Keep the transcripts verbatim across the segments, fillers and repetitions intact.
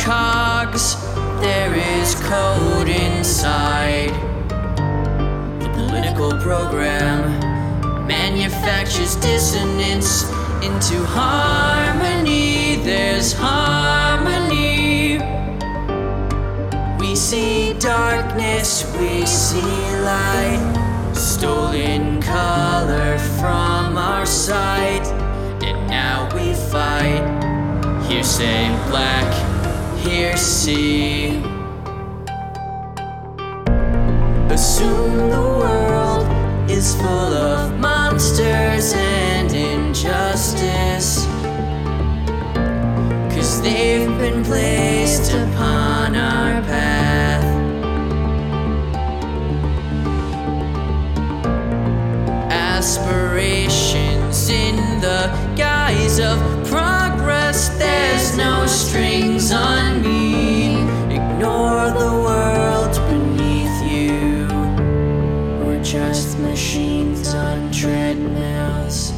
cogs, there is code inside. The political program manufactures dissonance into harmony. There's harmony. We see darkness, we see light, stolen color from our sight, and now we fight. Here say black, here see. Assume the world is full of monsters and injustice, 'cause they've been placed upon our path. Aspirations in the guise of progress, there's no strings on me. Ignore the world beneath you. We're just machines on treadmills.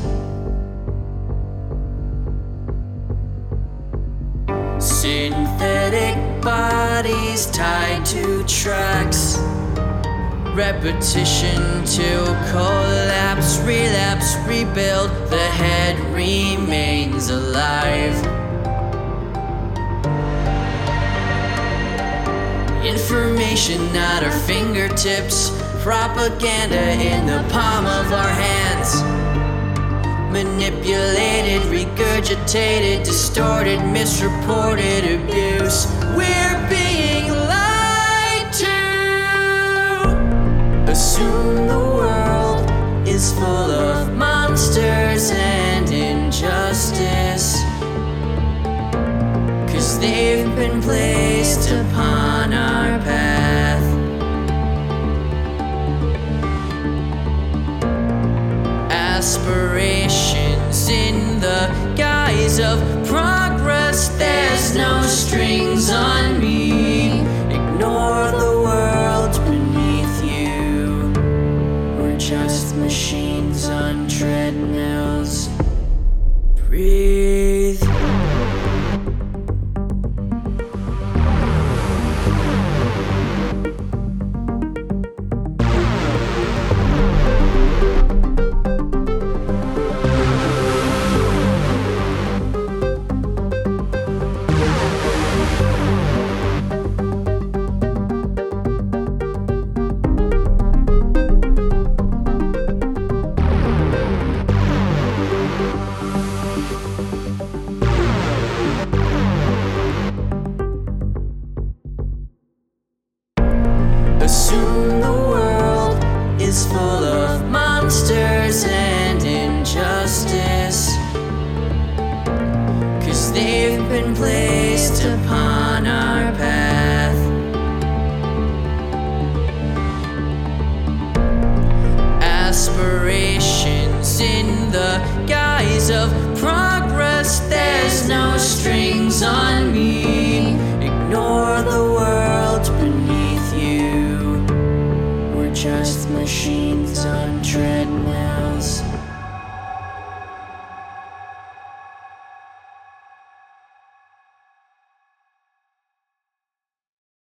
Synthetic bodies tied to tracks. Repetition till collapse, relapse, rebuild. The head remains alive. Information at our fingertips, propaganda in the palm of our hands. Manipulated, regurgitated, distorted, misreported abuse. We're being lied to. Assume the world is full of monsters and injustice, 'cause they've been placed upon our path. Aspirations in the guise of progress, there's no strings on me. Ignore the world beneath you. We're just machines on treadmills. Breathe. Assume the world is full of monsters and injustice, 'cause they've been placed upon our path. Aspirations in the guise of pride.